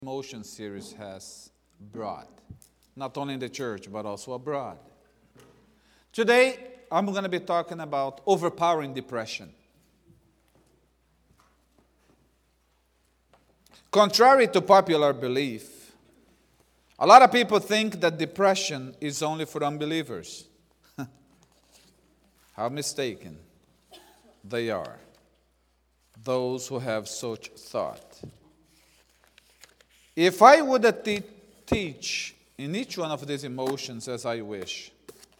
Emotion series has brought, not only in the church, but also abroad. Today, I'm going to be talking about overpowering depression. Contrary to popular belief, a lot of people think that depression is only for unbelievers. How mistaken they are, those who have such thought. If I would teach in each one of these emotions as I wish,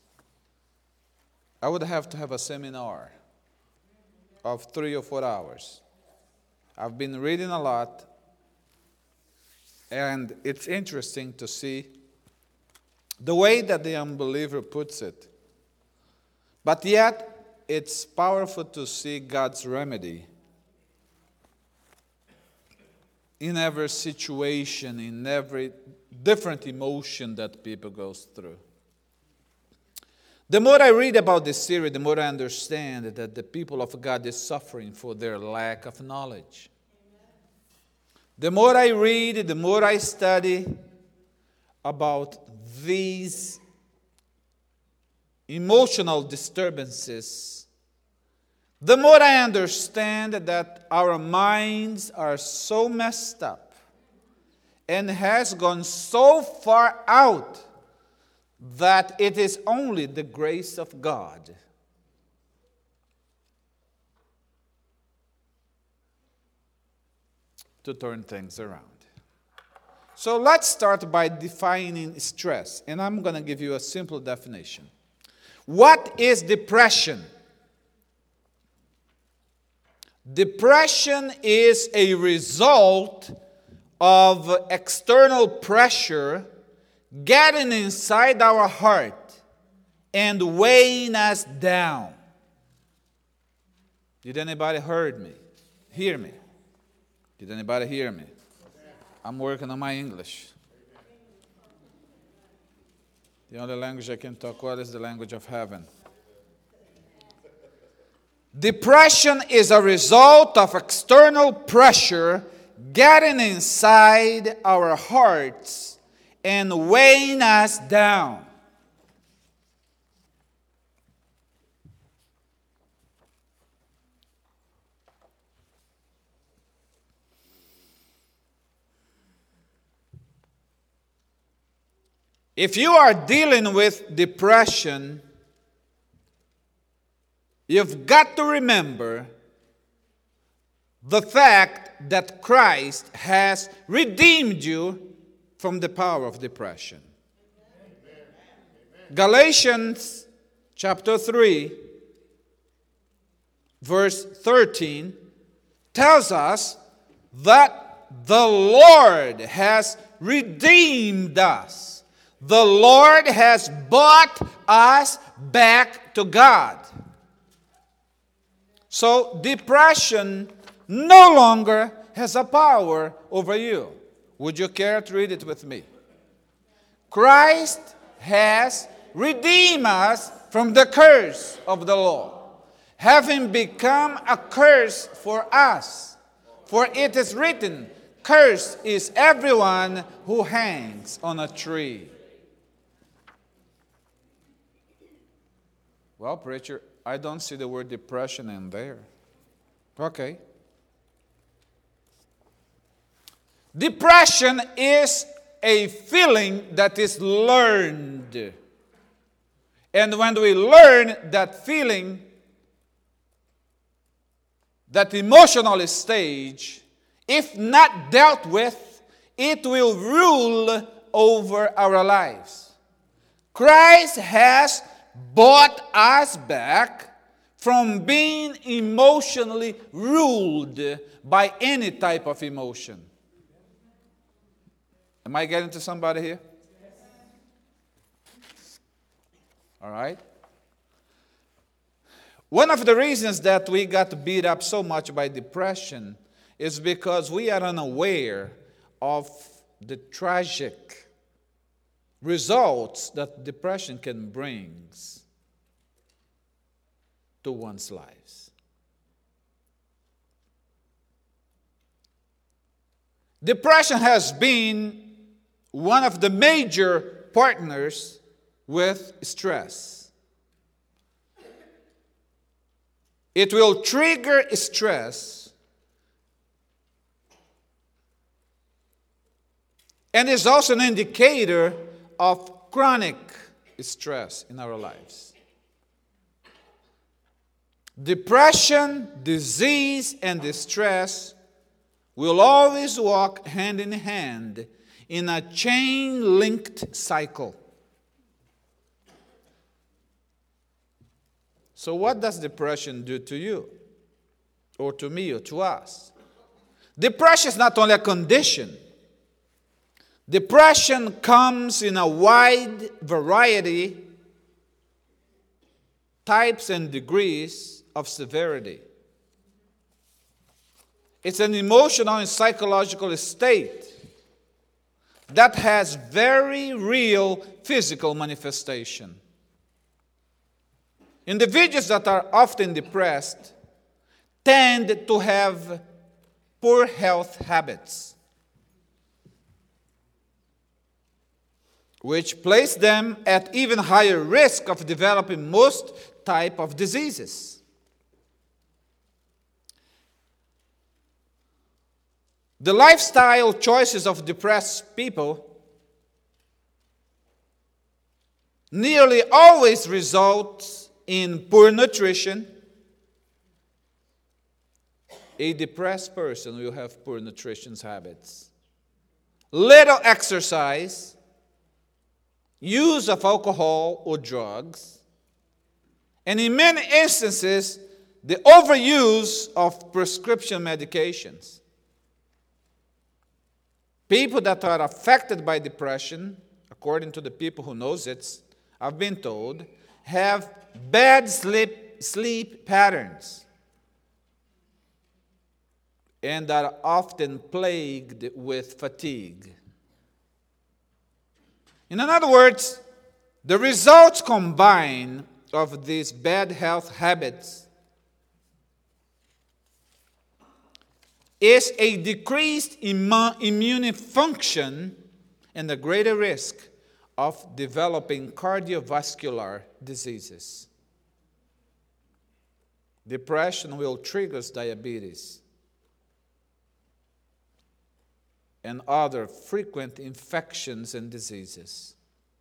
I would have to have a seminar of 3 or 4 hours. I've been reading a lot, and it's interesting to see the way that the unbeliever puts it. But yet, it's powerful to see God's remedy in every situation, in every different emotion that people go through. The more I read about this series, the more I understand that the people of God is suffering for their lack of knowledge. The more I read, the more I study about these emotional disturbances, the more I understand that our minds are so messed up and has gone so far out that it is only the grace of God to turn things around. So let's start by defining stress, and I'm going to give you a simple definition. What is depression? Depression is a result of external pressure getting inside our heart and weighing us down. Did anybody hear me? Did anybody hear me? I'm working on my English. The only language I can talk well is the language of heaven. Depression is a result of external pressure getting inside our hearts and weighing us down. If you are dealing with depression, you've got to remember the fact that Christ has redeemed you from the power of depression. Amen. Galatians chapter 3, verse 13 tells us that the Lord has redeemed us. The Lord has brought us back to God. So depression no longer has a power over you. Would you care to read it with me? Christ has redeemed us from the curse of the law, having become a curse for us. For it is written, "Cursed is everyone who hangs on a tree." Well, preacher, I don't see the word depression in there. Okay. Depression is a feeling that is learned. And when we learn that feeling, that emotional stage, if not dealt with, it will rule over our lives. Christ has bought us back from being emotionally ruled by any type of emotion. Am I getting to somebody here? All right. One of the reasons that we got beat up so much by depression is because we are unaware of the tragic results that depression can bring to one's lives. Depression has been one of the major partners with stress. It will trigger stress and is also an indicator of chronic stress in our lives. Depression, disease, and distress will always walk hand in hand in a chain-linked cycle. So what does depression do to you? Or to me, or to us? Depression is not only a condition. Depression comes in a wide variety, types and degrees of severity. It's an emotional and psychological state that has very real physical manifestation. Individuals that are often depressed tend to have poor health habits, which place them at even higher risk of developing most type of diseases. The lifestyle choices of depressed people nearly always result in poor nutrition. A depressed person will have poor nutrition habits, little exercise, use of alcohol or drugs, and in many instances, the overuse of prescription medications. People that are affected by depression, according to the people who knows it, I've been told, have bad sleep patterns and are often plagued with fatigue. In other words, the results combined of these bad health habits is a decreased immune function and a greater risk of developing cardiovascular diseases. Depression will trigger diabetes and other frequent infections and diseases.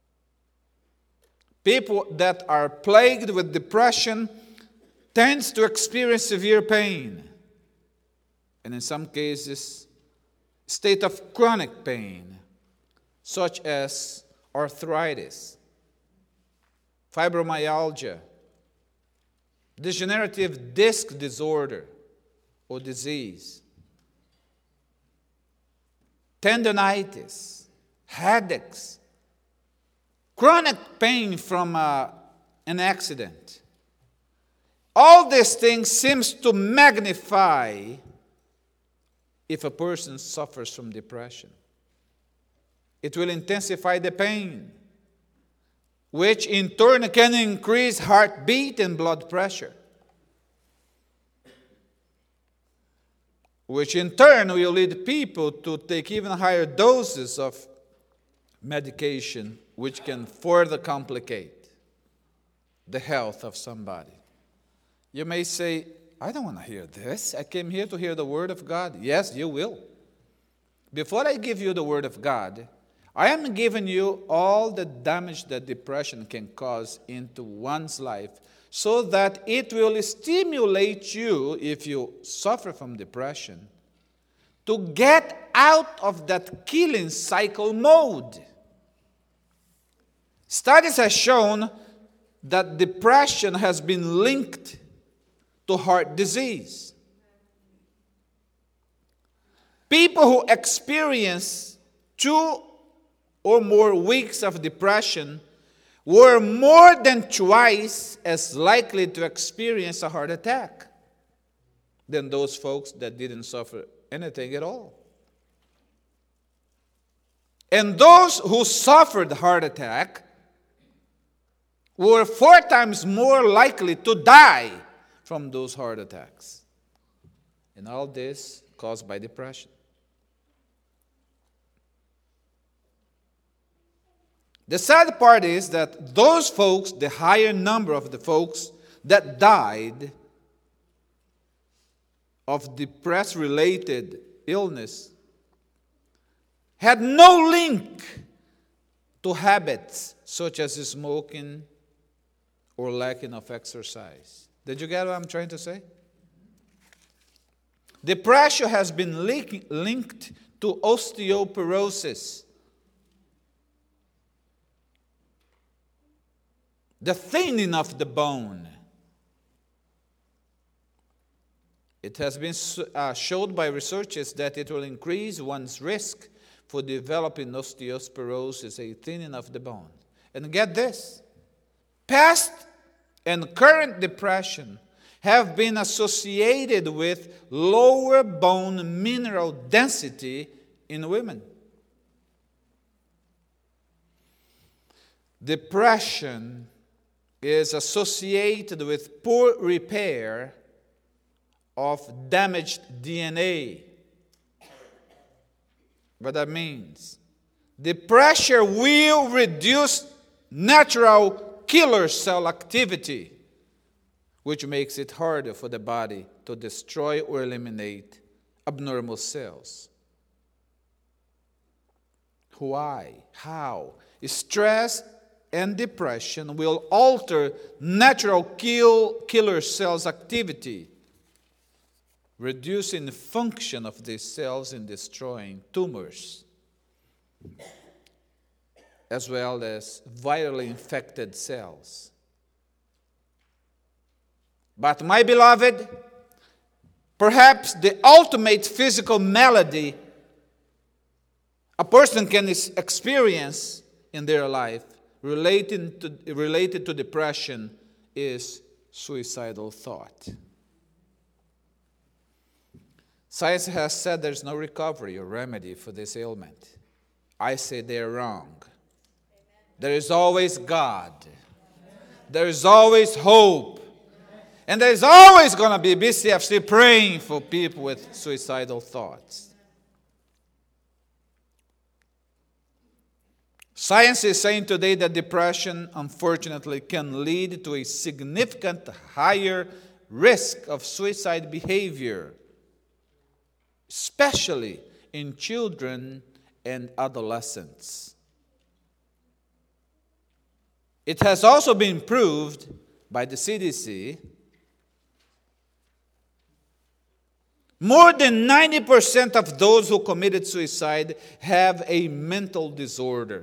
People that are plagued with depression tend to experience severe pain, and in some cases, state of chronic pain, such as arthritis, fibromyalgia, degenerative disc disorder or disease, tendinitis, headaches, chronic pain from an accident. All these things seems to magnify if a person suffers from depression. It will intensify the pain, which in turn can increase heartbeat and blood pressure, which in turn will lead people to take even higher doses of medication, which can further complicate the health of somebody. You may say, I don't want to hear this. I came here to hear the Word of God. Yes, you will. Before I give you the Word of God, I am giving you all the damage that depression can cause into one's life so that it will stimulate you, if you suffer from depression, to get out of that killing cycle mode. Studies have shown that depression has been linked to heart disease. People who experience 2 or more weeks of depression were more than twice as likely to experience a heart attack than those folks that didn't suffer anything at all. And those who suffered heart attack were 4 times more likely to die from those heart attacks. And all this caused by depression. The sad part is that those folks, the higher number of the folks that died of depressed-related illness, had no link to habits such as smoking or lacking of exercise. Did you get what I'm trying to say? Depression has been linked to osteoporosis, the thinning of the bone. It has been showed by researchers that it will increase one's risk for developing osteoporosis, a thinning of the bone. And get this, past and current depression have been associated with lower bone mineral density in women. Depression is associated with poor repair of damaged DNA. What that means? Depression will reduce natural killer cell activity, which makes it harder for the body to destroy or eliminate abnormal cells. Why? How? Stress and depression will alter natural killer cells activity, reducing the function of these cells and destroying tumors, as well as virally infected cells. But my beloved, perhaps the ultimate physical malady a person can experience in their life related to depression is suicidal thought. Science has said there's no recovery or remedy for this ailment. I say they're wrong. There is always God. There is always hope. And there's always going to be BCFC praying for people with suicidal thoughts. Science is saying today that depression, unfortunately, can lead to a significant higher risk of suicide behavior, especially in children and adolescents. It has also been proved by the CDC more than 90% of those who committed suicide have a mental disorder,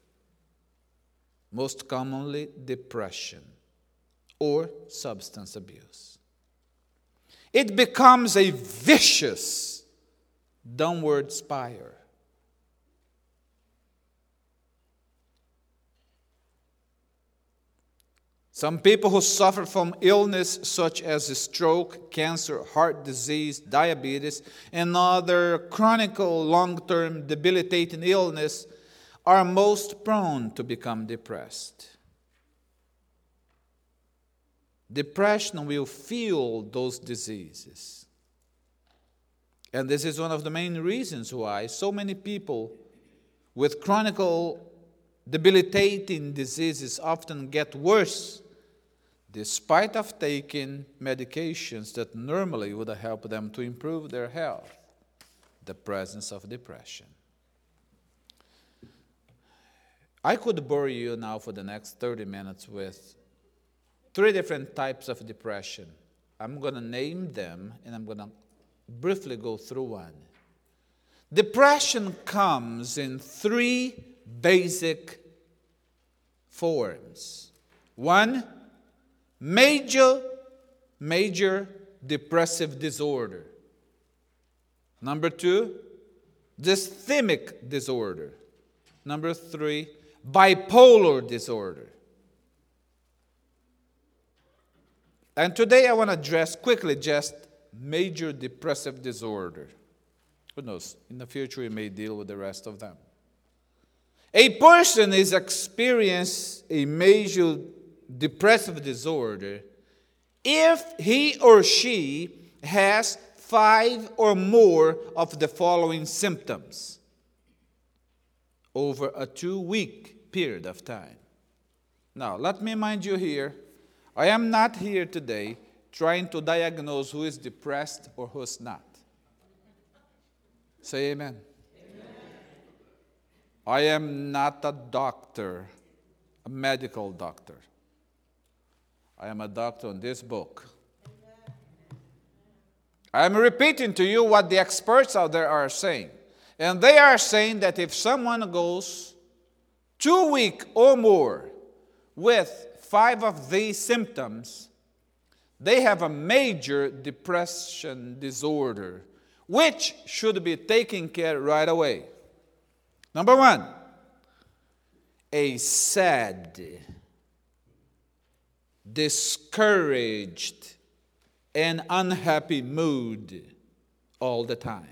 most commonly depression or substance abuse. It becomes a vicious downward spiral. Some people who suffer from illness such as stroke, cancer, heart disease, diabetes, and other chronic long-term debilitating illness are most prone to become depressed. Depression will fuel those diseases. And this is one of the main reasons why so many people with chronic debilitating diseases often get worse despite of taking medications that normally would help them to improve their health, the presence of depression. I could bore you now for the next 30 minutes with 3 different types of depression. I'm going to name them, and I'm going to briefly go through one. Depression comes in 3 basic forms. 1, major depressive disorder. Number 2, dysthymic disorder. Number 3, bipolar disorder. And today I want to address quickly just major depressive disorder. Who knows, in the future we may deal with the rest of them. A person is experiencing a major depressive disorder if he or she has 5 or more of the following symptoms over a 2-week period of time. Now, let me mind you here, I am not here today trying to diagnose who is depressed or who's not. Say amen. Amen. I am not a doctor, a medical doctor. I am a doctor on this book. I am repeating to you what the experts out there are saying. And they are saying that if someone goes 2 weeks or more with 5 of these symptoms, they have a major depression disorder, which should be taken care of right away. Number 1, a sad, discouraged, and unhappy mood all the time.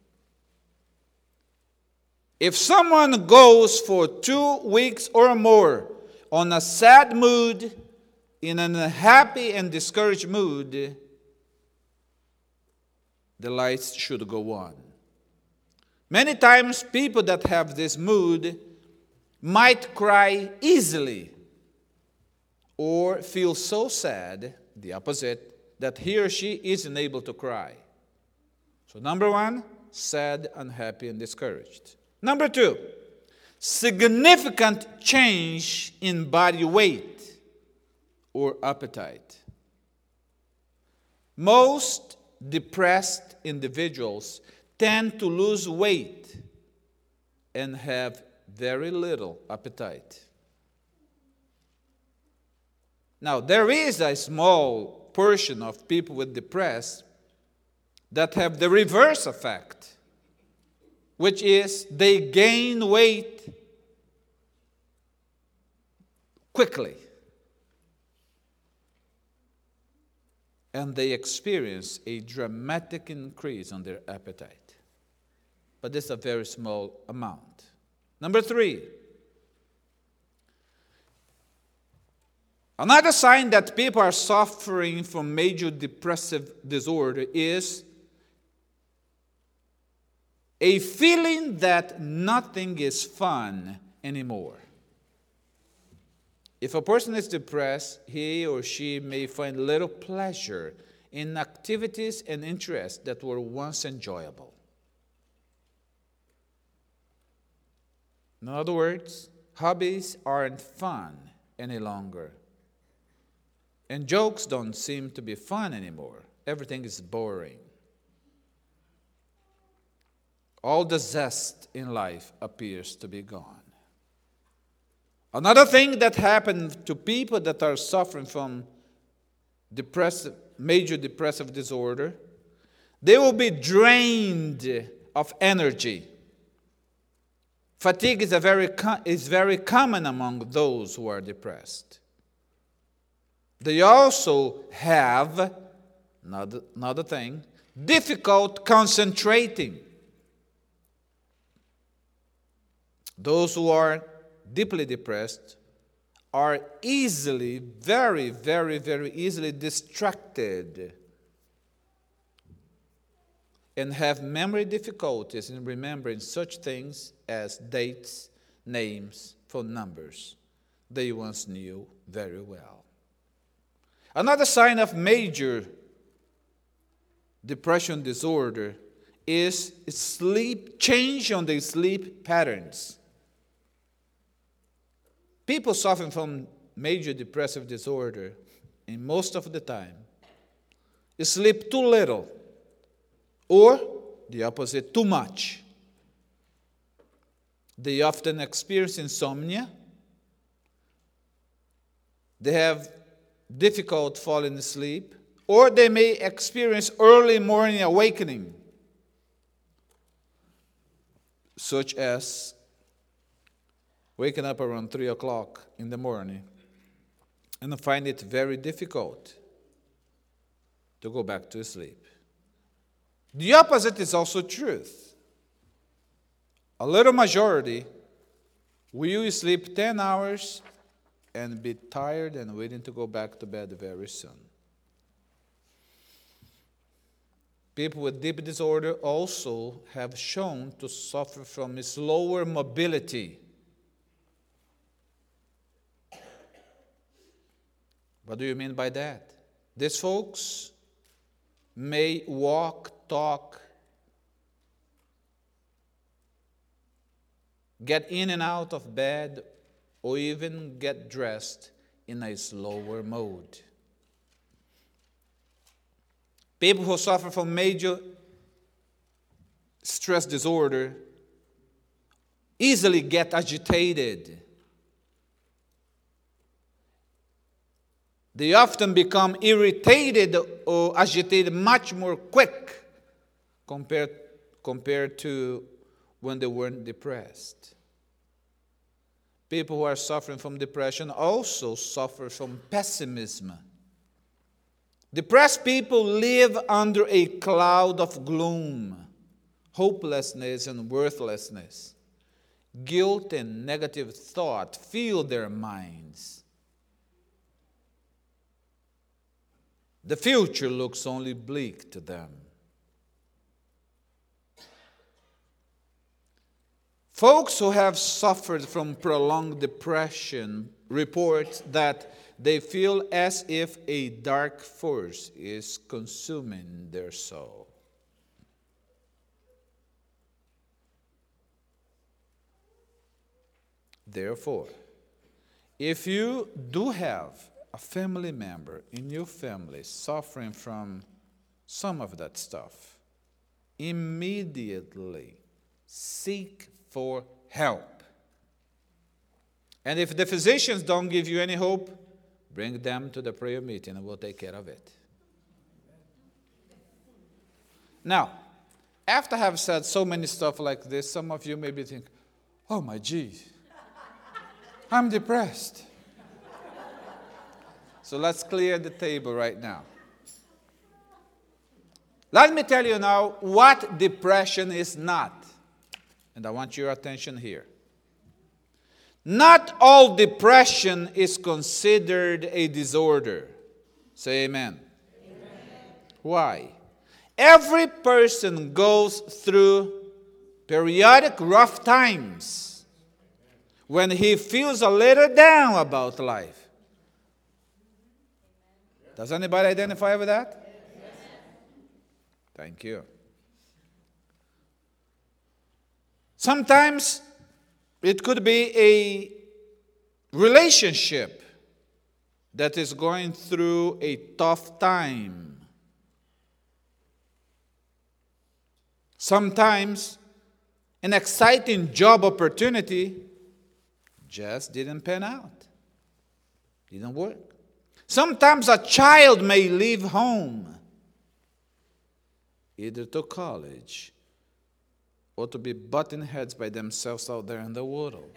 If someone goes for 2 weeks or more on a sad mood, in an unhappy and discouraged mood, the lights should go on. Many times people that have this mood might cry easily or feel so sad, the opposite, that he or she isn't able to cry. So number 1, sad, unhappy, and discouraged. Number 2, significant change in body weight or appetite. Most depressed individuals tend to lose weight and have very little appetite. Now, there is a small portion of people with depression that have the reverse effect, which is they gain weight quickly and they experience a dramatic increase on their appetite. But this is a very small amount. Number 3, another sign that people are suffering from major depressive disorder is a feeling that nothing is fun anymore. If a person is depressed, he or she may find little pleasure in activities and interests that were once enjoyable. In other words, hobbies aren't fun any longer. And jokes don't seem to be fun anymore. Everything is boring. All the zest in life appears to be gone. Another thing that happens to people that are suffering from major depressive disorder, they will be drained of energy. Fatigue is very common among those who are depressed. They also have, another thing, difficult concentrating. Those who are deeply depressed are easily, very, very, very easily distracted and have memory difficulties in remembering such things as dates, names, phone numbers they once knew very well. Another sign of major depression disorder is change on the sleep patterns. People suffering from major depressive disorder, in most of the time, sleep too little, or the opposite, too much. They often experience insomnia. They have difficult falling asleep, or they may experience early morning awakening, such as waking up around 3 o'clock in the morning and find it very difficult to go back to sleep. The opposite is also truth. A little majority will sleep 10 hours and be tired and waiting to go back to bed very soon. People with deep disorder also have shown to suffer from slower mobility. What do you mean by that? These folks may walk, talk, get in and out of bed, or even get dressed in a slower mode. People who suffer from major stress disorder easily get agitated. They often become irritated or agitated much more quick compared to when they weren't depressed. People who are suffering from depression also suffer from pessimism. Depressed people live under a cloud of gloom, hopelessness, and worthlessness. Guilt and negative thought fill their minds. The future looks only bleak to them. Folks who have suffered from prolonged depression report that they feel as if a dark force is consuming their soul. Therefore, if you do have a family member in your family suffering from some of that stuff, immediately seek for help. And if the physicians don't give you any hope, bring them to the prayer meeting and we'll take care of it. Now, after I have said so many stuff like this, some of you maybe think, oh my geez, I'm depressed. So let's clear the table right now. Let me tell you now what depression is not. And I want your attention here. Not all depression is considered a disorder. Say amen. Amen. Why? Every person goes through periodic rough times when he feels a little down about life. Does anybody identify with that? Yes. Thank you. Sometimes it could be a relationship that is going through a tough time. Sometimes an exciting job opportunity just didn't pan out, didn't work. Sometimes a child may leave home, either to college or to be butting heads by themselves out there in the world.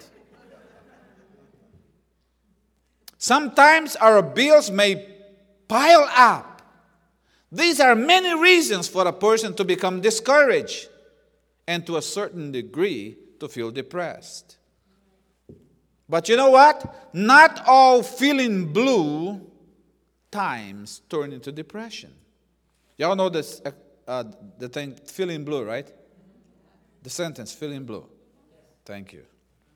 Sometimes our bills may pile up. These are many reasons for a person to become discouraged and to a certain degree to feel depressed. But you know what? Not all feeling blue times turn into depression. Y'all know this, the thing, feeling blue, right? The sentence, feeling blue. Thank you.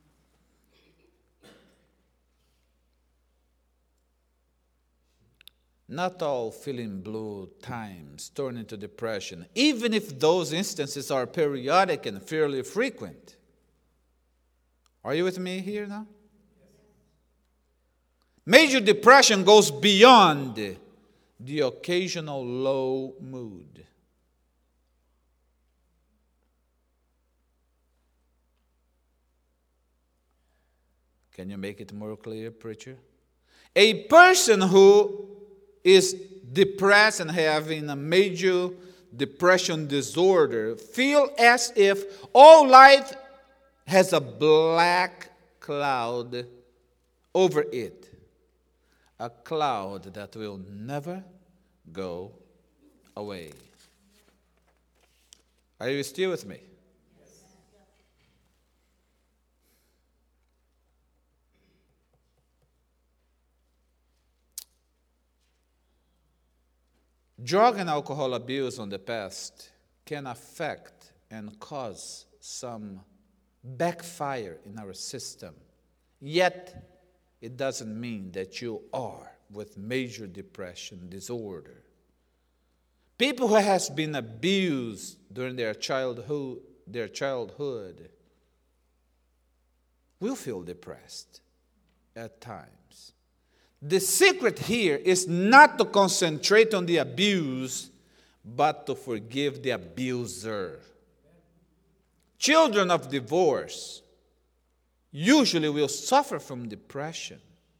Not all feeling blue times turn into depression, even if those instances are periodic and fairly frequent. Are you with me here now? Major depression goes beyond the occasional low mood. Can you make it more clear, preacher? A person who is depressed and having a major depression disorder feel as if all life has a black cloud over it. A cloud that will never go away. Are you still with me? Drug and alcohol abuse in the past can affect and cause some backfire in our system. Yet, it doesn't mean that you are with major depression disorder. People who has been abused during their childhood will feel depressed at times. The secret here is not to concentrate on the abuse, but to forgive the abuser. Children of divorce usually will suffer from depression.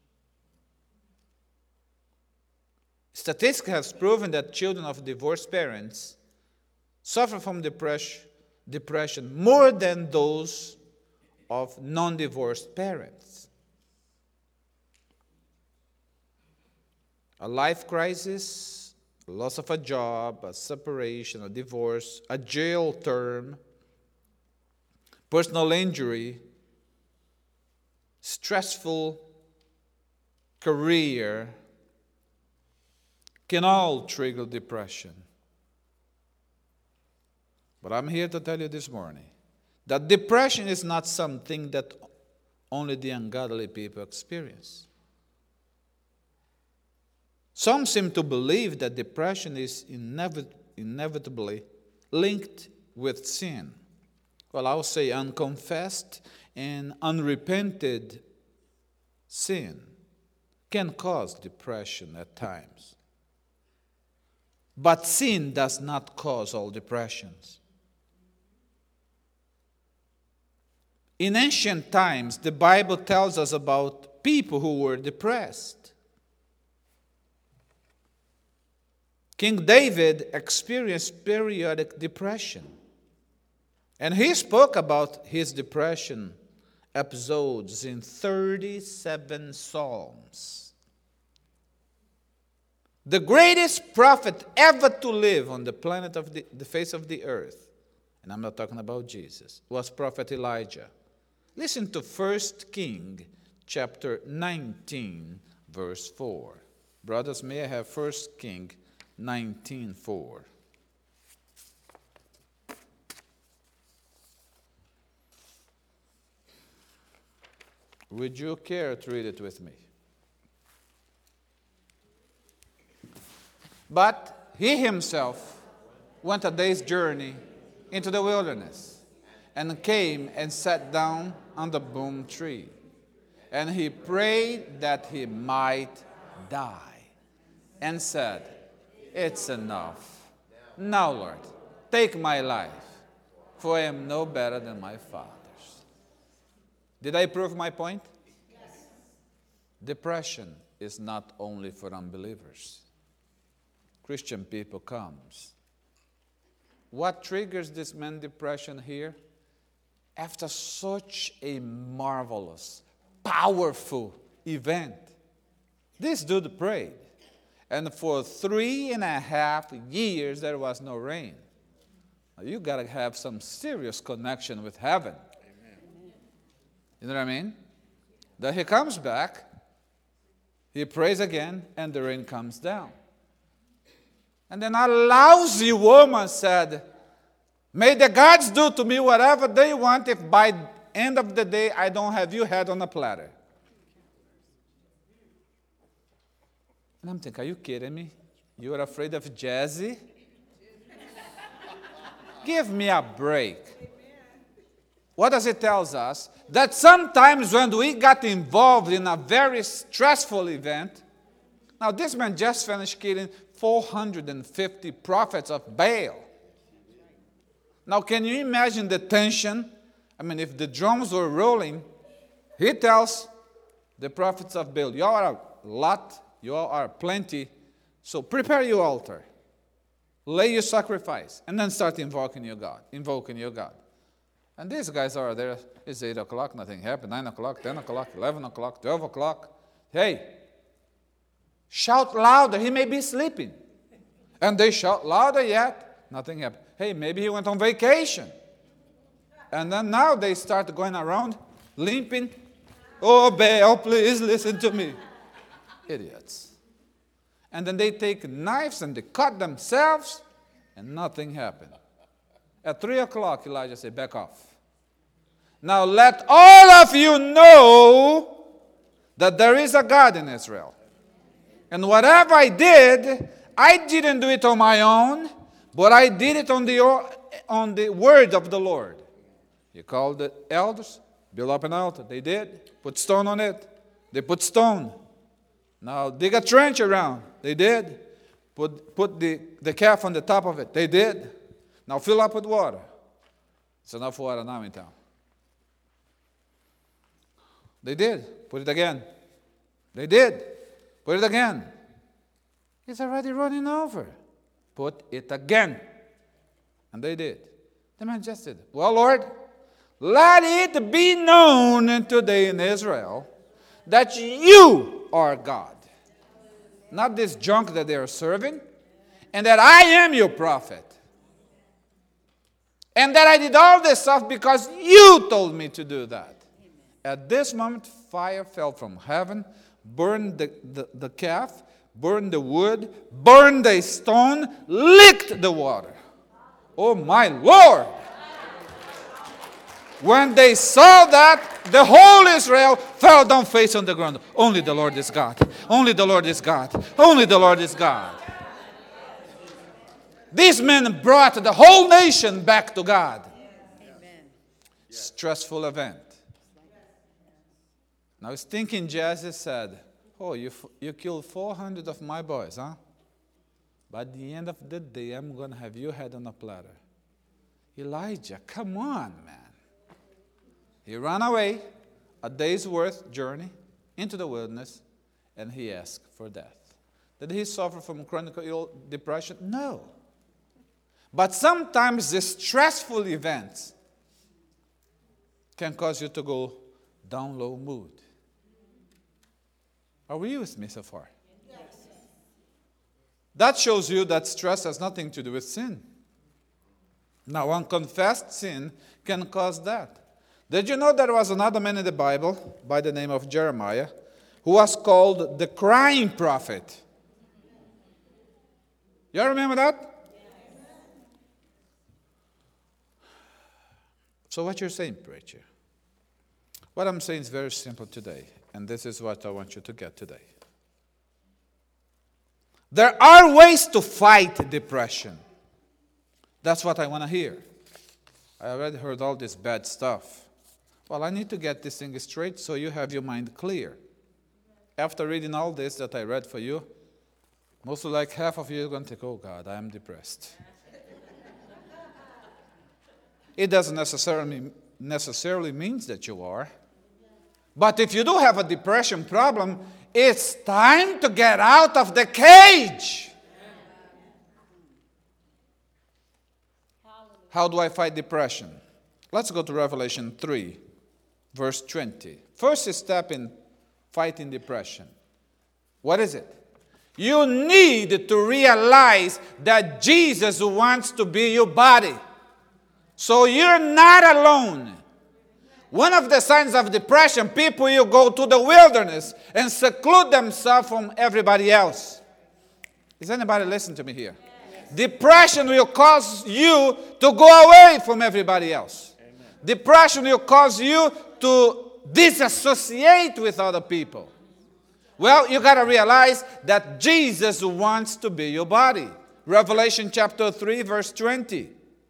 Statistics have proven that children of divorced parents suffer from depression more than those of non-divorced parents. A life crisis, loss of a job, a separation, a divorce, a jail term, personal injury, stressful career can all trigger depression. But I'm here to tell you this morning that depression is not something that only the ungodly people experience. Some seem to believe that depression is inevitably linked with sin. Well, I'll say unconfessed and unrepented sin can cause depression at times. But sin does not cause all depressions. In ancient times, the Bible tells us about people who were depressed. King David experienced periodic depression. And he spoke about his depression episodes in 37 Psalms. The greatest prophet ever to live on the planet of the face of the earth, and I'm not talking about Jesus, was Prophet Elijah. Listen to 1 Kings chapter 19, verse 4. Brothers, may I have 1 Kings 19:4. Would you care to read it with me? But he himself went a day's journey into the wilderness and came and sat down on the broom tree. And he prayed that he might die and said, "It's enough. Now, Lord, take my life, for I am no better than my father's." Did I prove my point? Yes. Depression is not only for unbelievers. Christian people comes. What triggers this man's depression here? After such a marvelous, powerful event, this dude prayed. And for 3.5 years, there was no rain. Now, you got to have some serious connection with heaven. Amen. You know what I mean? Then he comes back, he prays again, and the rain comes down. And then a lousy woman said, "May the gods do to me whatever they want if by the end of the day I don't have you head on a platter." And I'm thinking, are you kidding me? You are afraid of Jazzy? Give me a break. What does it tell us? That sometimes when we got involved in a very stressful event, now this man just finished killing 450 prophets of Baal. Now can you imagine the tension? I mean, if the drums were rolling, he tells the prophets of Baal, "You are a lot, you all are plenty, so prepare your altar, lay your sacrifice, and then start invoking your God. And these guys are there. It's 8 o'clock, nothing happened. 9 o'clock, 10 o'clock, 11 o'clock, 12 o'clock. Hey, shout louder. He may be sleeping. And they shout louder yet. Nothing happened. Hey, maybe he went on vacation. And then now they start going around limping. "Oh, Baal, please listen to me." Idiots. And then they take knives and they cut themselves, and nothing happened. At 3 o'clock, Elijah said, "Back off. Now let all of you know that there is a God in Israel. And whatever I didn't do it on my own, but I did it on the word of the Lord. He called the elders, build up an altar. They did. Put stone on it. They put stone. Now dig a trench around. They did. Put the calf on the top of it. They did. Now fill up with water. It's enough water now in town. They did. Put it again. They did. Put it again. It's already running over. Put it again. And they did. The man just did. Well, Lord, let it be known today in Israel that you are God. Not this junk that they are serving. And that I am your prophet. And that I did all this stuff because you told me to do that. At this moment, fire fell from heaven, burned the calf, burned the wood, burned the stone, licked the water. Oh my Lord! When they saw that, the whole Israel fell down face on the ground. Only the Lord is God. Only the Lord is God. Only the Lord is God. These men brought the whole nation back to God. Amen. Stressful event. Now I was thinking, Jesus said, oh, you killed 400 of my boys, huh? By the end of the day, I'm going to have your head on a platter. Elijah, come on, man. He ran away, a day's worth journey into the wilderness, and he asked for death. Did he suffer from chronic depression? No. But sometimes the stressful events can cause you to go down low mood. Are we with me so far? Yes. That shows you that stress has nothing to do with sin. Now, unconfessed sin can cause that. Did you know there was another man in the Bible by the name of Jeremiah who was called the crying prophet? You remember that? Yes. So what you're saying, preacher? What I'm saying is very simple today, and this is what I want you to get today. There are ways to fight depression. That's what I want to hear. I already heard all this bad stuff. Well, I need to get this thing straight so you have your mind clear. After reading all this that I read for you, most like half of you are going to think, oh God, I am depressed. It doesn't necessarily means that you are. But if you do have a depression problem, it's time to get out of the cage. How do I fight depression? Let's go to Revelation 3, verse 20. First step in fighting depression. What is it? You need to realize that Jesus wants to be your body. So you're not alone. One of the signs of depression, people you go to the wilderness and seclude themselves from everybody else. Is anybody listening to me here? Yes. Depression will cause you to go away from everybody else. Amen. Depression will cause you to disassociate with other people. Well, you got to realize that Jesus wants to be your body. Revelation chapter 3, verse 20.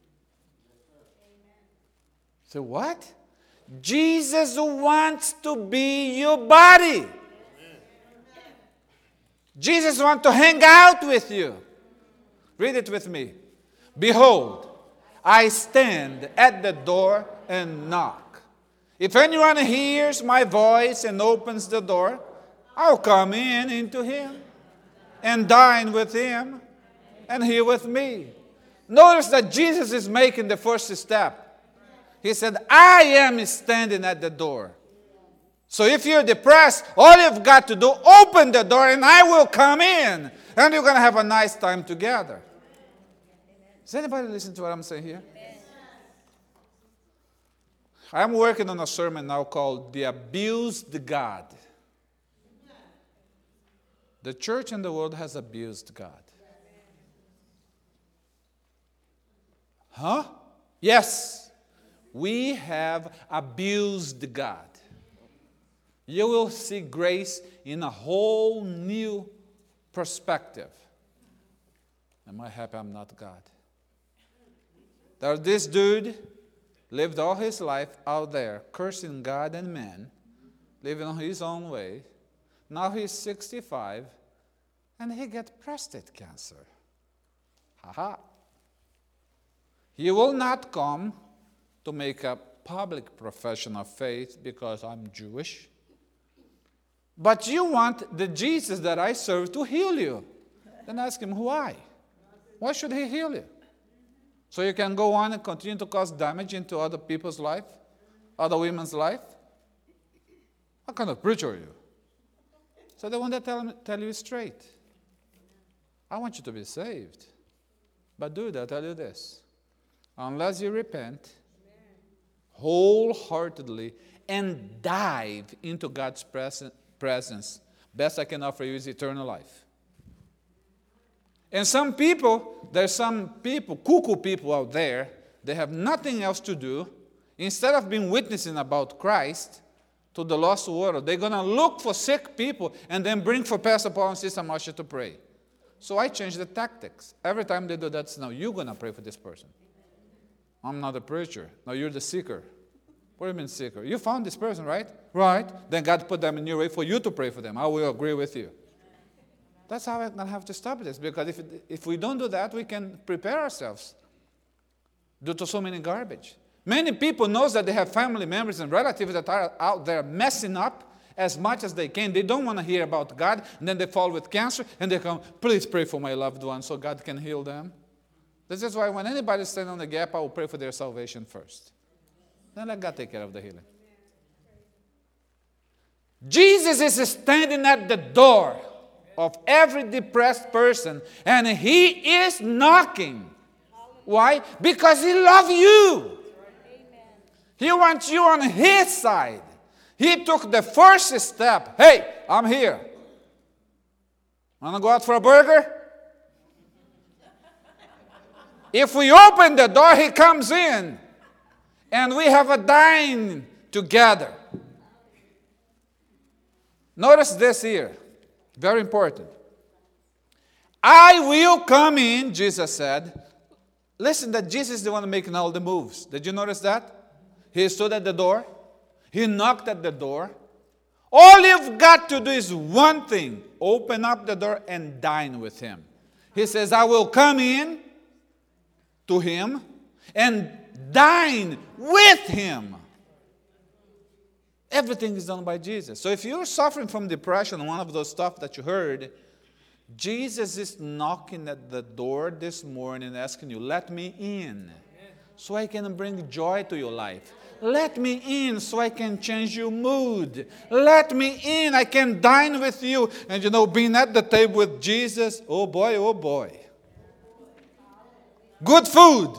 So what? Jesus wants to be your body. Jesus wants to hang out with you. Read it with me. Behold, I stand at the door and knock. If anyone hears my voice and opens the door, I'll come into him and dine with him and he with me. Notice that Jesus is making the first step. He said, I am standing at the door. So if you're depressed, all you've got to do, open the door and I will come in. And you're going to have a nice time together. Does anybody listen to what I'm saying here? I'm working on a sermon now called The Abused God. The church in the world has abused God. Huh? Yes. We have abused God. You will see grace in a whole new perspective. Am I happy I'm not God? That this dude lived all his life out there, cursing God and man, living on his own way. Now he's 65, and he gets prostate cancer. Ha-ha. He will not come to make a public profession of faith because I'm Jewish. But you want the Jesus that I serve to heal you. Then ask him, why? Why should he heal you? So you can go on and continue to cause damage into other people's life, other women's life? What kind of preacher are you? So they want to tell you straight. I want you to be saved. But dude, I'll tell you this. Unless you repent wholeheartedly and dive into God's presence, best I can offer you is eternal life. And there's some people, cuckoo people out there, they have nothing else to do. Instead of being witnessing about Christ to the lost world, they're going to look for sick people and then bring for Pastor Paul and Sister Marcia to pray. So I change the tactics. Every time they do that, it's now you're going to pray for this person. I'm not a preacher. No, you're the seeker. What do you mean seeker? You found this person, right? Right. Then God put them in your way for you to pray for them. I will agree with you. That's how I'm going to have to stop this. Because if we don't do that, we can prepare ourselves due to so many garbage. Many people know that they have family members and relatives that are out there messing up as much as they can. They don't want to hear about God. And then they fall with cancer. And they come, please pray for my loved one so God can heal them. This is why when anybody stands on the gap, I will pray for their salvation first. Then let God take care of the healing. Jesus is standing at the door of every depressed person, and he is knocking. Why? Because he loves you. He wants you on his side. He took the first step. Hey, I'm here. Want to go out for a burger? If we open the door, he comes in. And we have a dine together. Notice this here. Very important. I will come in, Jesus said. Listen, that Jesus is the one making all the moves. Did you notice that? He stood at the door. He knocked at the door. All you've got to do is one thing. Open up the door and dine with him. He says, I will come in to him and dine with him. Everything is done by Jesus. So if you're suffering from depression, one of those stuff that you heard, Jesus is knocking at the door this morning asking you, let me in so I can bring joy to your life. Let me in so I can change your mood. Let me in, I can dine with you. And being at the table with Jesus, oh boy, oh boy. Good food.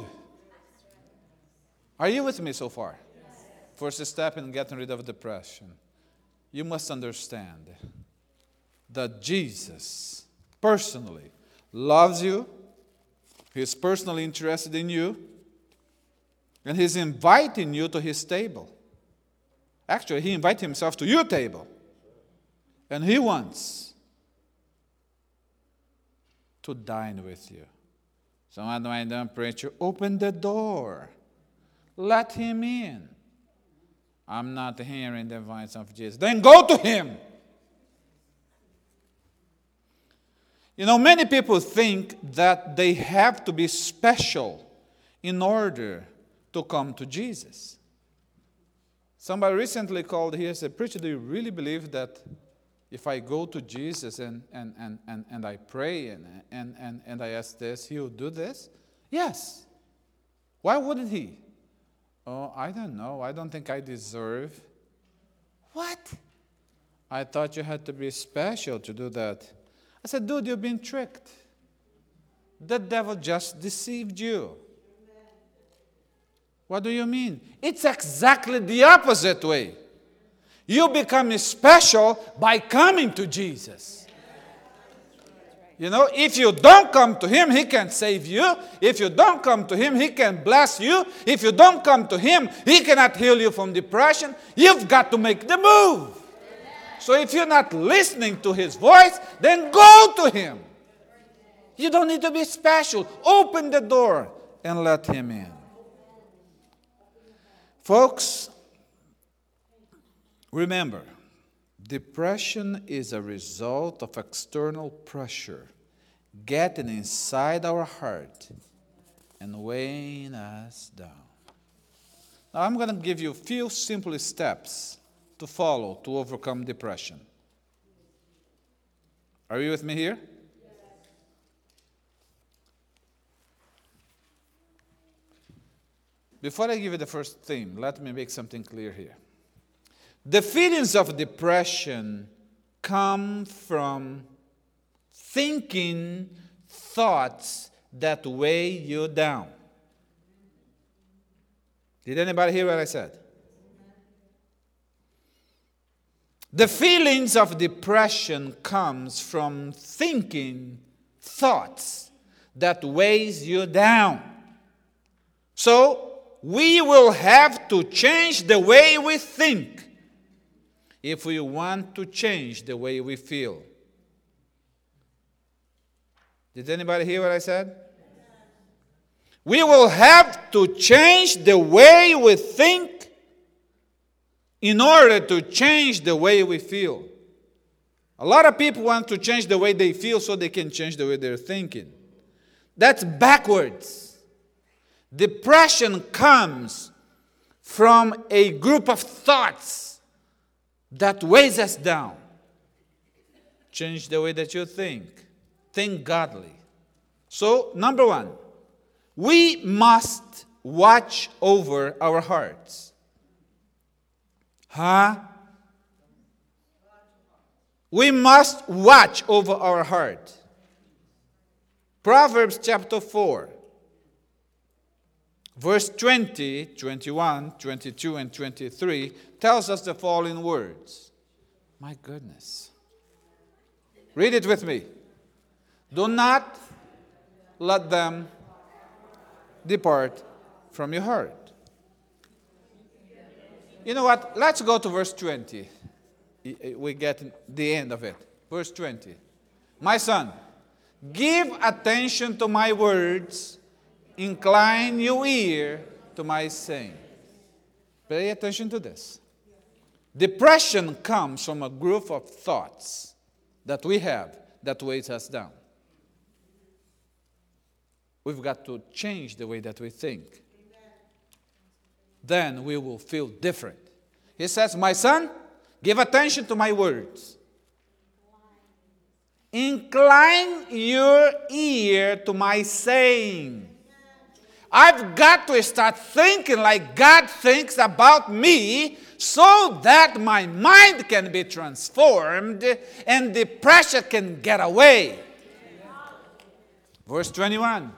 Are you with me so far? First step in getting rid of depression. You must understand that Jesus personally loves you. He's personally interested in you. And he's inviting you to his table. Actually, he invited himself to your table. And he wants to dine with you. So what do I do, preacher? Open the door. Let him in. I'm not hearing the voice of Jesus. Then go to him. Many people think that they have to be special in order to come to Jesus. Somebody recently called here and said, preacher, do you really believe that if I go to Jesus and I pray and I ask this, he'll do this? Yes. Why wouldn't he? Oh, I don't know. I don't think I deserve. What? I thought you had to be special to do that. I said, dude, you've been tricked. The devil just deceived you. What do you mean? It's exactly the opposite way. You become special by coming to Jesus. If you don't come to him, he can save you. If you don't come to him, he can bless you. If you don't come to him, he cannot heal you from depression. You've got to make the move. So if you're not listening to his voice, then go to him. You don't need to be special. Open the door and let him in. Folks, remember, depression is a result of external pressure getting inside our heart and weighing us down. Now, I'm going to give you a few simple steps to follow to overcome depression. Are you with me here? Before I give you the first theme, let me make something clear here. The feelings of depression come from thinking thoughts that weigh you down. Did anybody hear what I said? The feelings of depression comes from thinking thoughts that weighs you down. So, we will have to change the way we think if we want to change the way we feel. Did anybody hear what I said? We will have to change the way we think in order to change the way we feel. A lot of people want to change the way they feel so they can change the way they're thinking. That's backwards. Depression comes from a group of thoughts that weighs us down. Change the way that you think. Think godly. So, number one, we must watch over our hearts. We must watch over our heart. Proverbs chapter 4. Verse 20, 21, 22, and 23 tells us the following words. My goodness. Read it with me. Do not let them depart from your heart. You know what? Let's go to verse 20. We get the end of it. Verse 20. My son, give attention to my words. Incline your ear to my saying. Pay attention to this. Depression comes from a group of thoughts that we have that weighs us down. We've got to change the way that we think. Then we will feel different. He says, my son, give attention to my words. Incline your ear to my saying. I've got to start thinking like God thinks about me so that my mind can be transformed and the pressure can get away. Verse 21.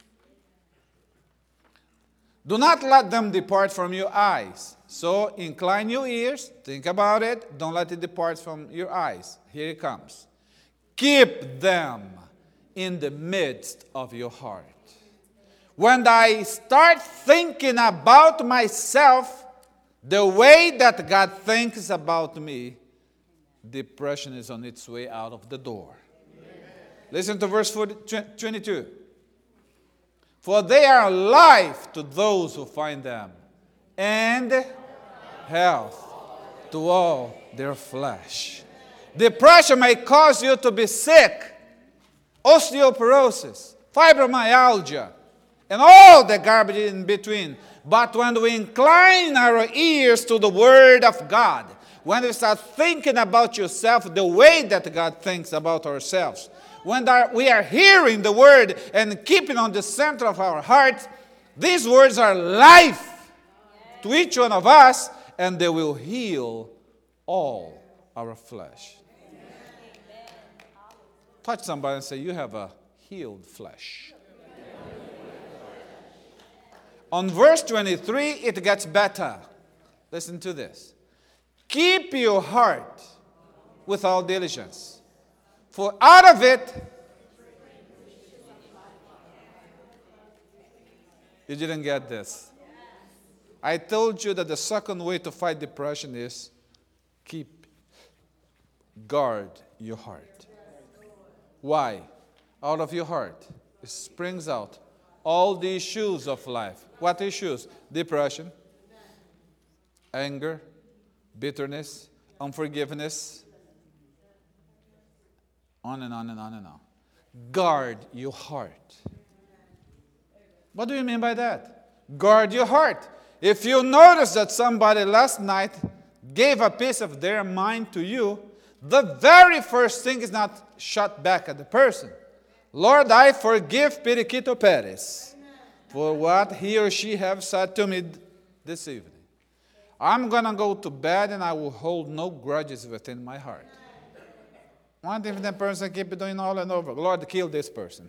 Do not let them depart from your eyes. So incline your ears, think about it, don't let it depart from your eyes. Here it comes. Keep them in the midst of your heart. When I start thinking about myself the way that God thinks about me, depression is on its way out of the door. Amen. Listen to verse 22. For they are life to those who find them, and health to all their flesh. Depression may cause you to be sick, osteoporosis, fibromyalgia, and all the garbage in between. But when we incline our ears to the Word of God, when we start thinking about yourself the way that God thinks about ourselves, when we are hearing the Word and keeping on the center of our heart, these words are life to each one of us, and they will heal all our flesh. Touch somebody and say, you have a healed flesh. On verse 23, it gets better. Listen to this. Keep your heart with all diligence, for out of it, you didn't get this. I told you that the second way to fight depression is keep Guard your heart. Why? Out of your heart it springs out all the issues of life. What issues? Depression, anger, bitterness, unforgiveness, on and on and on and on. Guard your heart. What do you mean by that? Guard your heart. If you notice that somebody last night gave a piece of their mind to you, the very first thing is not shut back at the person. Lord, I forgive Periquito Perez for what he or she have said to me this evening. I'm going to go to bed and I will hold no grudges within my heart. What if that person keep doing all and over? Lord, kill this person.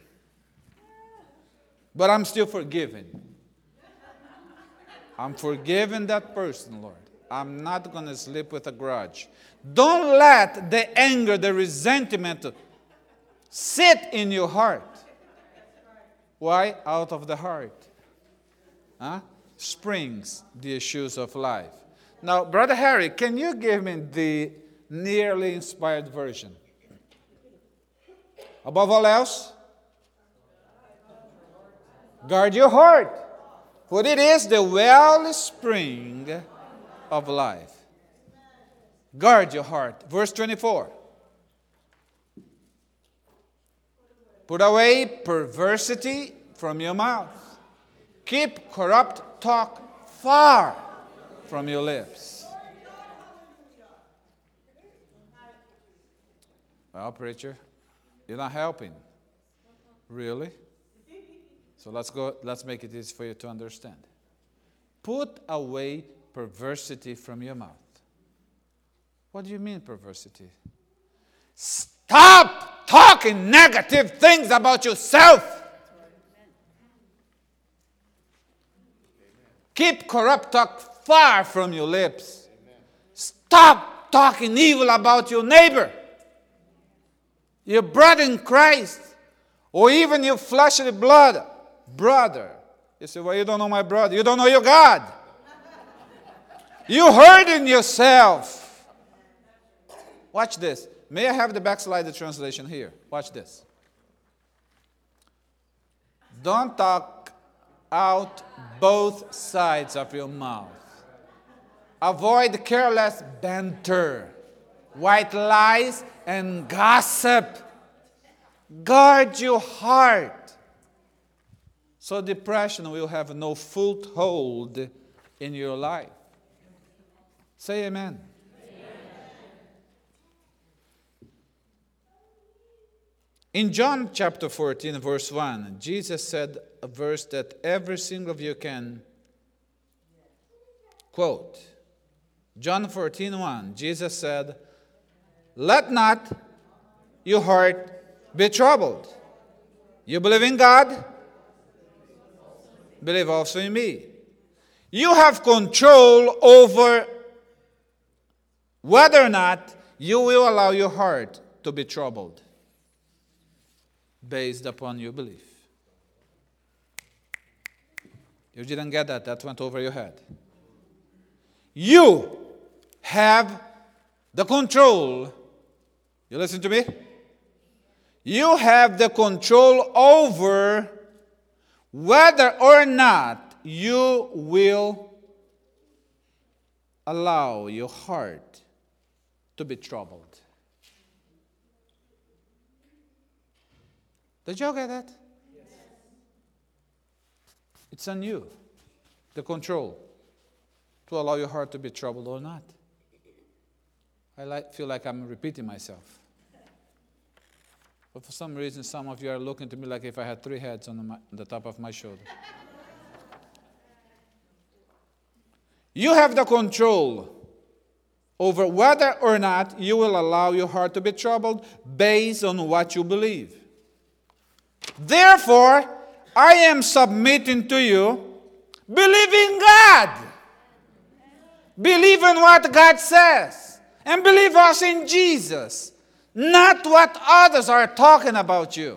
But I'm still forgiving. I'm forgiving that person, Lord. I'm not going to sleep with a grudge. Don't let the anger, the resentment sit in your heart. Why? Out of the heart springs the issues of life. Now, Brother Harry, can you give me the nearly inspired version? Above all else, guard your heart, for it is the wellspring of life. Guard your heart. Verse 24. Put away perversity from your mouth. Keep corrupt talk far from your lips. Well, preacher, you're not helping. Really? So let's make it easy for you to understand. Put away perversity from your mouth. What do you mean, perversity? Stop talking negative things about yourself. Keep corrupt talk far from your lips. Stop talking evil about your neighbor, your brother in Christ, or even your fleshly blood. Brother. You say, well, you don't know my brother. You don't know your God. You're hurting yourself. Watch this. May I have the backslide translation here? Watch this. Don't talk out both sides of your mouth. Avoid careless banter, white lies, and gossip. Guard your heart, so depression will have no foothold in your life. Say amen. In John chapter 14, verse 1, Jesus said a verse that every single of you can quote. John 14:1, Jesus said, let not your heart be troubled. You believe in God? Believe also in me. You have control over whether or not you will allow your heart to be troubled based upon your belief. You didn't get that. That went over your head. You have the control. You listen to me? You have the control over whether or not you will allow your heart to be troubled. Did you get that? Yes. It's on you, the control, to allow your heart to be troubled or not. I feel like I'm repeating myself. But for some reason, some of you are looking to me like if I had 3 heads on the top of my shoulder. You have the control over whether or not you will allow your heart to be troubled based on what you believe. Therefore, I am submitting to you, believe in God. Believe in what God says. And believe also in Jesus. Not what others are talking about you.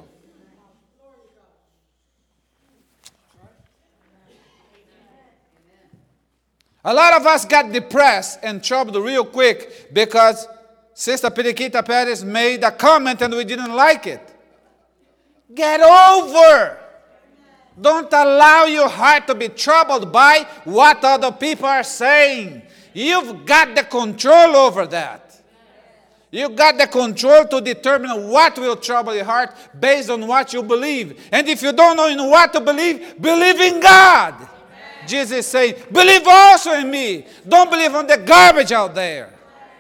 A lot of us got depressed and troubled real quick because Sister Periquita Perez made a comment and we didn't like it. Get over. Don't allow your heart to be troubled by what other people are saying. You've got the control over that. You've got the control to determine what will trouble your heart based on what you believe. And if you don't know in what to believe, believe in God. Amen. Jesus is saying, believe also in me. Don't believe on the garbage out there.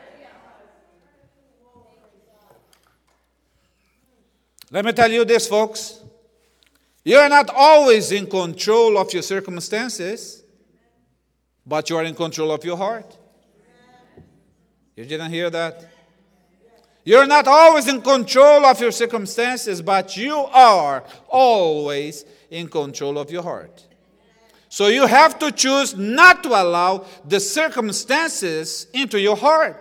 Let me tell you this, folks. You are not always in control of your circumstances, but you are in control of your heart. You didn't hear that? You're not always in control of your circumstances, but you are always in control of your heart. So you have to choose not to allow the circumstances into your heart.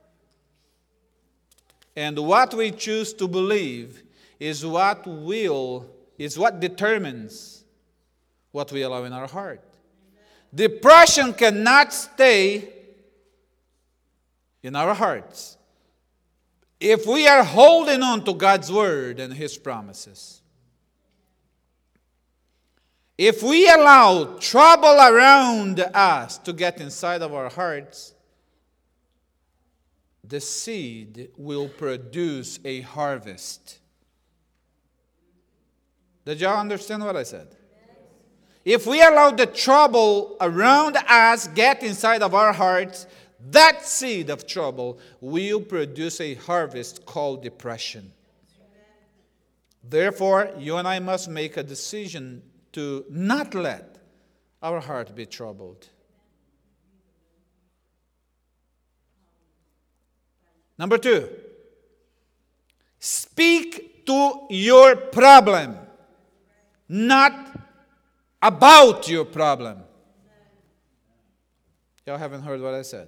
And what we choose to believe is what determines what we allow in our heart. Depression cannot stay in our hearts if we are holding on to God's word and His promises. If we allow trouble around us to get inside of our hearts, the seed will produce a harvest. Did y'all understand what I said? If we allow the trouble around us get inside of our hearts, that seed of trouble will produce a harvest called depression. Therefore, you and I must make a decision to not let our heart be troubled. Number 2, speak to your problem, not about your problem. Y'all haven't heard what I said.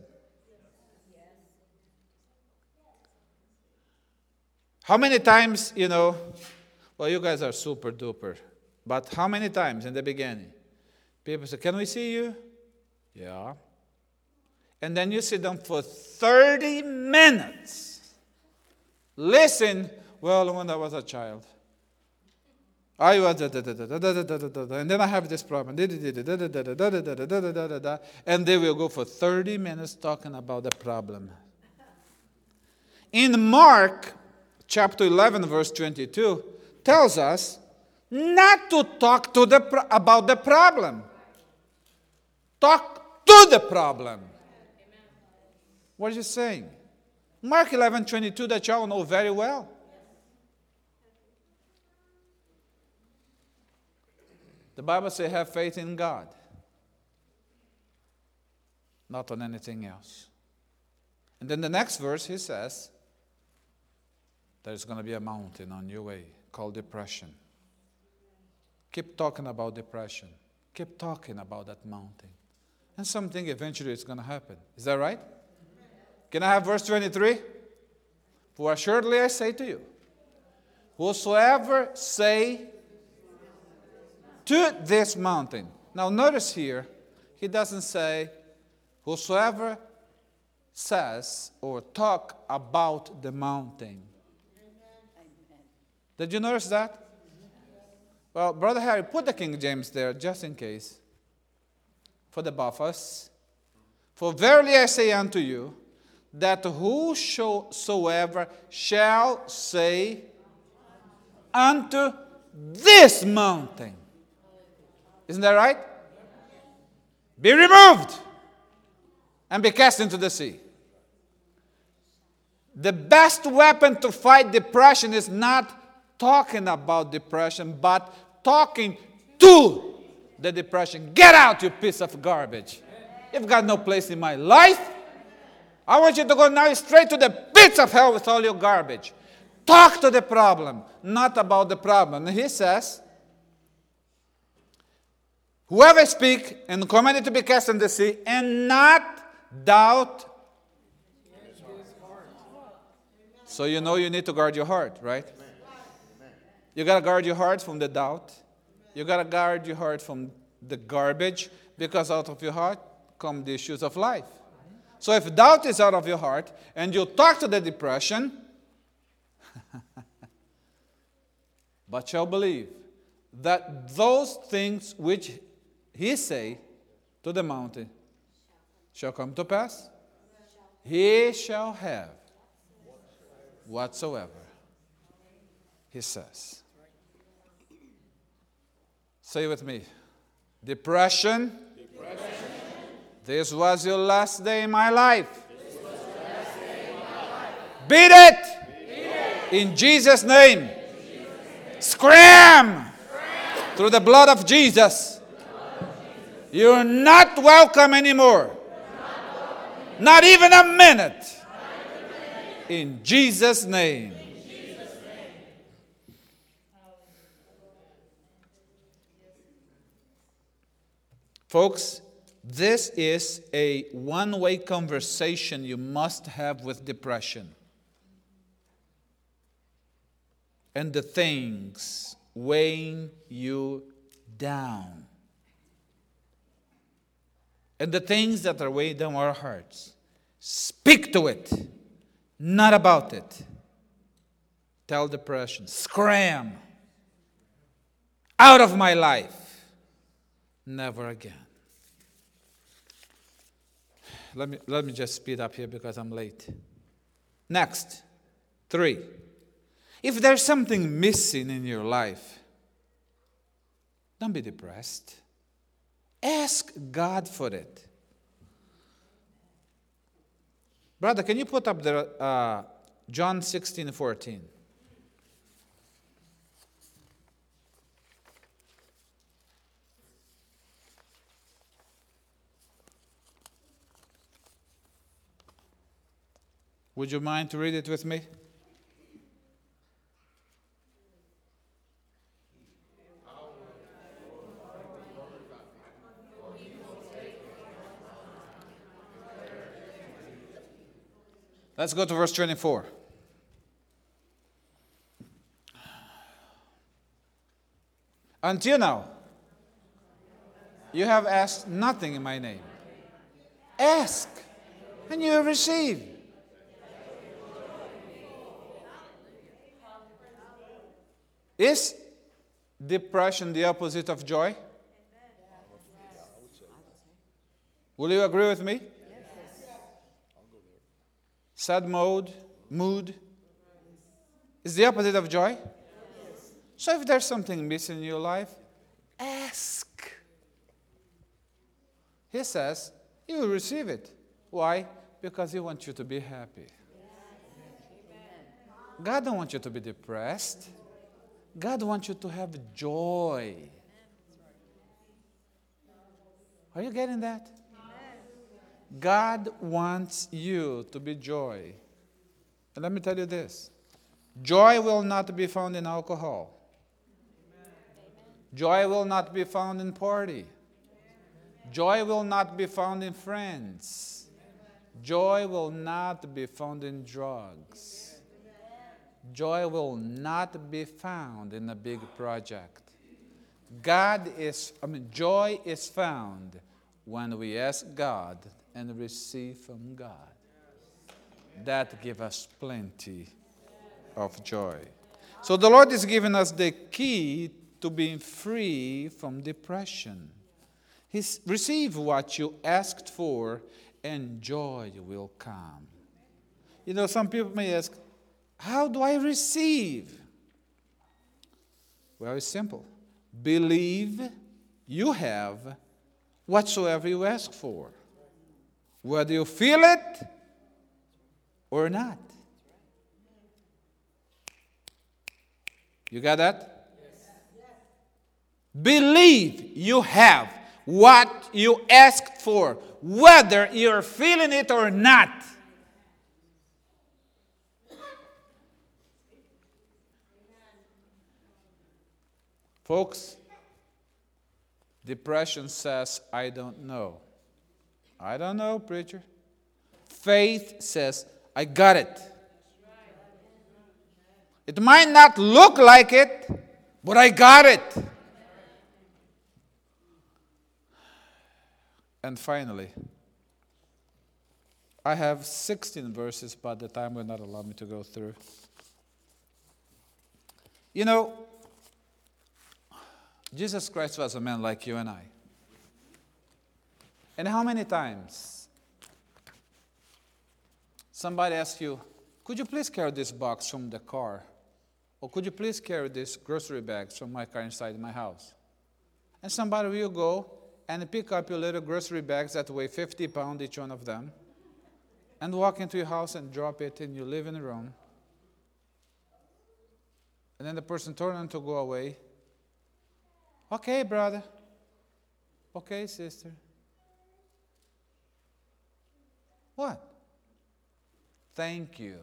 How many times, well, you guys are super duper, but how many times in the beginning, people say, can we see you? Yeah. And then you sit down for 30 minutes. Listen, well, when I was a child, I was, and then I have this problem, and they will go for 30 minutes talking about the problem. In Mark chapter 11, verse 22, tells us not to talk about the problem. Talk to the problem. What is he saying? Mark 11:22, that y'all know very well. The Bible says, have faith in God, not on anything else. And then the next verse, he says, there's going to be a mountain on your way called depression. Keep talking about depression. Keep talking about that mountain. And something eventually is going to happen. Is that right? Can I have verse 23? For assuredly I say to you, whosoever say to this mountain. Now notice here, he doesn't say, whosoever says or talk about the mountain. Did you notice that? Well, Brother Harry, put the King James there just in case. For the buffers. For verily I say unto you, that whosoever shall say unto this mountain. Isn't that right? Be removed and be cast into the sea. The best weapon to fight depression is not talking about depression, but talking to the depression. Get out, you piece of garbage. You've got no place in my life. I want you to go now straight to the pits of hell with all your garbage. Talk to the problem, not about the problem. And he says, whoever speak and command it to be cast in the sea, and not doubt. So you know you need to guard your heart, right? You got to guard your heart from the doubt. You got to guard your heart from the garbage, because out of your heart come the issues of life. So if doubt is out of your heart and you talk to the depression, but shall believe that those things which he say to the mountain shall come to pass, he shall have whatsoever he says. Say with me, depression. This was your last day in my life. Beat it in Jesus' name. Scram through the blood of Jesus. You're not welcome anymore. Not even a minute. In Jesus' name. Folks, this is a one-way conversation you must have with depression. And the things weighing you down. And the things that are weighing down our hearts. Speak to it, not about it. Tell depression, scram, out of my life, never again. Let me just speed up here because I'm late. Next, 3. If there's something missing in your life, don't be depressed. Ask God for it. Brother, can you put up the John 16:14? Would you mind to read it with me? Let's go to verse 24. Until now, you have asked nothing in my name. Ask, and you will receive. Is depression the opposite of joy? Will you agree with me? Sad mood is the opposite of joy. So if there's something missing in your life, ask. He says, you will receive it. Why? Because he wants you to be happy. God don't want you to be depressed. God wants you to have joy. Are you getting that? God wants you to be joy. And let me tell you this. Joy will not be found in alcohol. Joy will not be found in party. Joy will not be found in friends. Joy will not be found in drugs. Joy will not be found in a big project. Joy is found when we ask God and receive from God. That gives us plenty of joy. So the Lord is giving us the key to being free from depression. Receive what you asked for, and joy will come. You know, some people may ask, how do I receive? Well, it's simple. Believe you have whatsoever you ask for, whether you feel it or not. You got that? Yes. Believe you have what you asked for, whether you're feeling it or not. Folks, depression says, I don't know. I don't know, preacher. Faith says, I got it. It might not look like it, but I got it. And finally, I have 16 verses, but the time will not allow me to go through. You know, Jesus Christ was a man like you and I. And how many times somebody asks you, could you please carry this box from the car? Or could you please carry this grocery bags from my car inside my house? And somebody will go and pick up your little grocery bags that weigh 50 pounds each one of them and walk into your house and drop it in your living room. And then the person turns to go away. Okay, brother. Okay, sister. What? Thank you.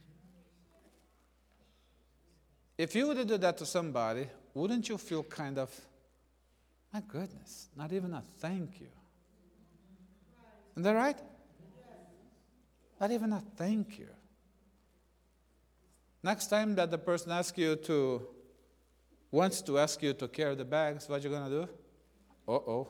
If you would do that to somebody, wouldn't you feel kind of, my goodness, not even a thank you? Isn't that right? Not even a thank you. Next time that the person wants to ask you to carry the bags, what you going to do? Uh-oh.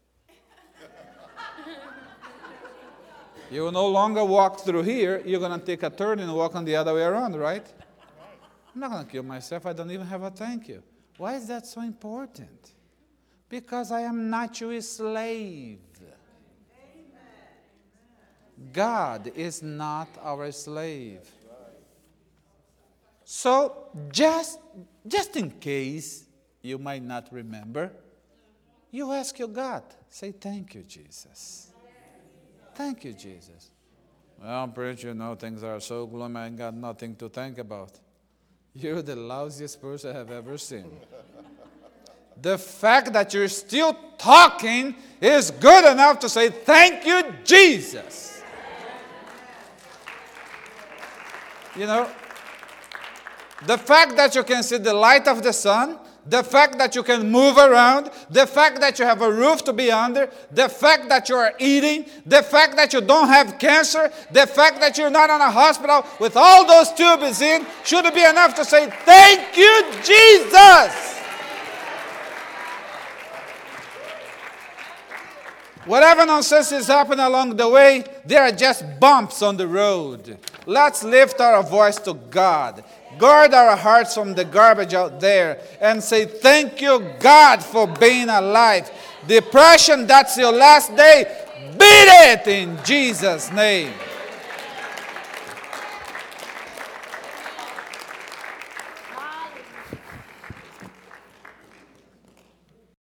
You will no longer walk through here. You're going to take a turn and walk on the other way around, right? I'm not going to kill myself. I don't even have a thank you. Why is that so important? Because I am not your slave. God is not our slave. So, just in case you might not remember, you ask your God. Say, thank you, Jesus. Thank you, Jesus. Well, preacher, things are so gloomy, I got nothing to think about. You're the lousiest person I have ever seen. The fact that you're still talking is good enough to say, thank you, Jesus. You know, the fact that you can see the light of the sun, the fact that you can move around, the fact that you have a roof to be under, the fact that you are eating, the fact that you don't have cancer, the fact that you're not in a hospital with all those tubes in, should be enough to say, thank you, Jesus. Whatever nonsense is happening along the way, there are just bumps on the road. Let's lift our voice to God. Guard our hearts from the garbage out there and say, thank you, God, for being alive. Depression, that's your last day. Beat it in Jesus' name.